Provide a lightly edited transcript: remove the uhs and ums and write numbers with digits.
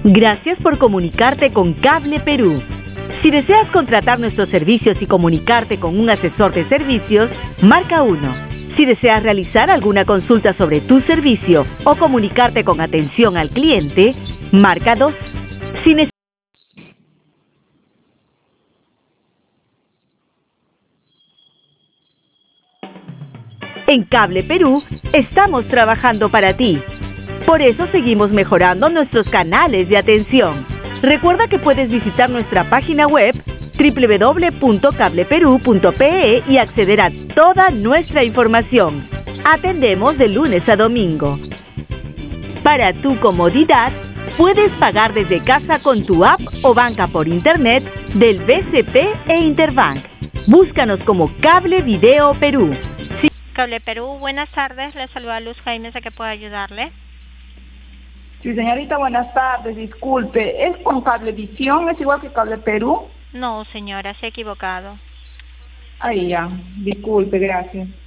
Gracias por comunicarte con Cable Perú. Si deseas contratar nuestros servicios y comunicarte con un asesor de servicios, marca 1. Si deseas realizar alguna consulta sobre tu servicio o comunicarte con atención al cliente, marca 2. Si En Cable Perú estamos trabajando para ti. Por eso seguimos mejorando nuestros canales de atención. Recuerda que puedes visitar nuestra página web www.cableperu.pe y acceder a toda nuestra información. Atendemos de lunes a domingo. Para tu comodidad, puedes pagar desde casa con tu app o banca por internet del BCP e Interbank. Búscanos como Cable Video Perú. Cable Perú, buenas tardes. Le saluda Luz Jaimes, ¿a qué puedo ayudarle? Sí, señorita, buenas tardes. Disculpe, ¿es con Cablevisión? ¿Es igual que Cable Perú? No, señora, se ha equivocado. Ahí ya. Disculpe, gracias.